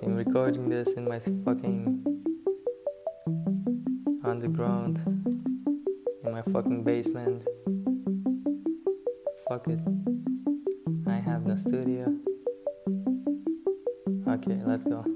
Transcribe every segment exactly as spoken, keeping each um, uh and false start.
fucking recording this in my fucking underground, in my fucking basement. Fuck it. I have no studio. Okay, let's go.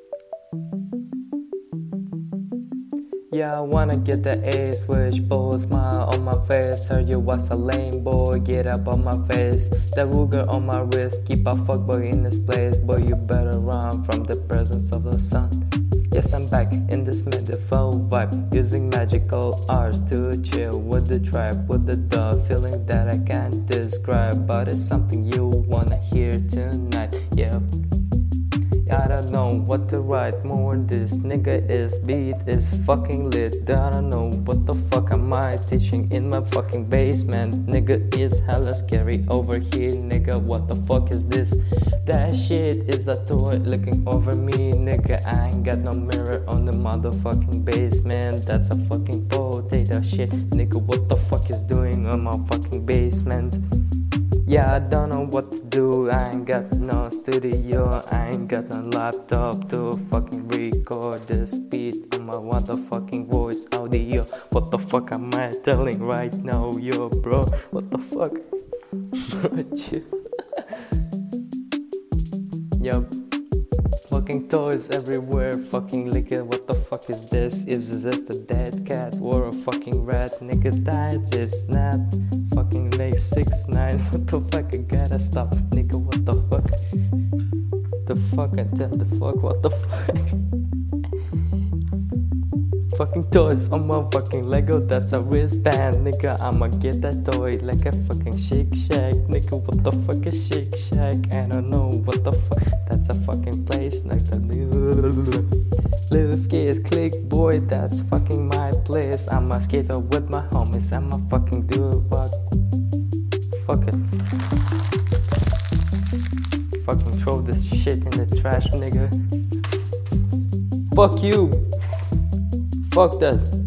Yeah, I wanna get the ace, wish bowl, smile on my face. Heard you was a lame boy, get up on my face. The Ruger on my wrist, keep a fuckboy in this place. Boy, you better run from the presence of the sun. Yes, I'm back in this medieval vibe, using magical arts to chill with the tribe, with the dove. Feeling that I can't describe, but it's something you wanna hear tonight. Yeah, I don't know what to write more. This nigga is beat is fucking lit. I don't know what the fuck am I teaching in my fucking basement. Nigga is hella scary over here. Nigga, what the fuck is this? That shit is a toy looking over me. Nigga, I ain't got no mirror on the motherfucking basement. That's a fucking potato shit. Nigga, what the fuck is doing on my fucking basement? Yeah, I don't know what to do. I ain't got no studio. I ain't got no laptop to fucking record this beat on my motherfucking voice audio. What the fuck am I telling right now, yo, bro? What the fuck? Bro, chill. Yo, fucking toys everywhere, fucking liquor. What the fuck is this? Is this a dead cat or a fucking rat? Nigga died, it's not. Fucking like six nine. What the fuck? I gotta stop, nigga. What the fuck? The fuck? I tell the fuck. What the fuck? Fucking toys on my fucking Lego. That's a wristband, nigga. I'ma get that toy like a fucking Shake Shack, nigga. What the fuck is Shake Shack? I don't know what the fuck. That's a fucking place like the little skate click, boy. That's fucking my place. I'm a skater with my homies. I'ma fucking do it. What? Fuck it. Fucking throw this shit in the trash, nigga. Fuck you. Fuck that.